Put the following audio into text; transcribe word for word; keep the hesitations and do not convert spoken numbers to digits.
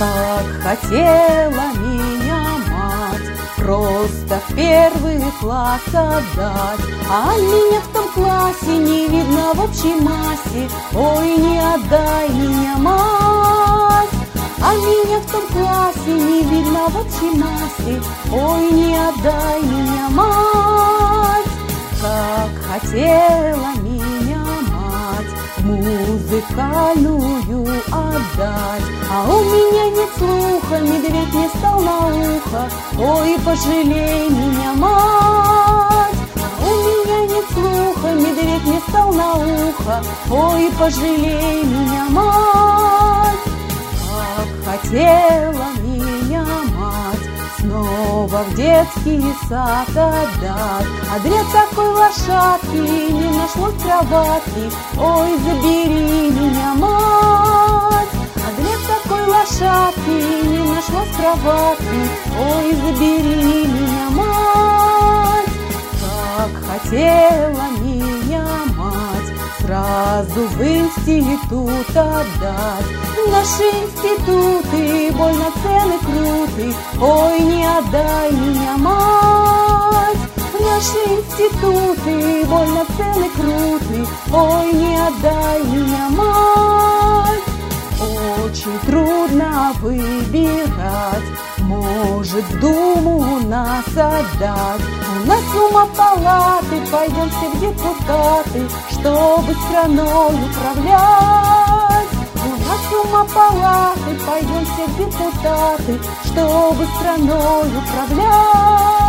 Как хотела меня мать просто в первый класс отдать, а меня в том классе не видно в общей массе. Ой, не отдай меня, мать, а меня в том классе не видно в общей массе. Ой, не отдай меня, мать. Как хотела меня мать музыкальную отдать, а у меня нет слуха, медведь не стал на ухо. Ой, пожалей меня, мать, а у меня нет слуха, медведь не стал на ухо. Ой, пожалей меня, мать. Как хотела меня мать снова в детский сад отдать, а для такой лошадки не нашлось кроватки. Ой, забери меня, мать, а для такой лошадки не нашлось кроватки. Ой, забери меня, мать. Как хотела меня мать сразу в институт отдать. Наши институты больно цены круты. Ой, не отдай меня, мать. Наши институты больно цены круты. Ой, не отдай меня, мать. Очень трудно выбирать, может, в Думу нас отдать. У нас умопалаты, пойдем все в депутаты, чтобы страной управлять. У нас умопалаты, пойдем все в депутаты, чтобы страной управлять.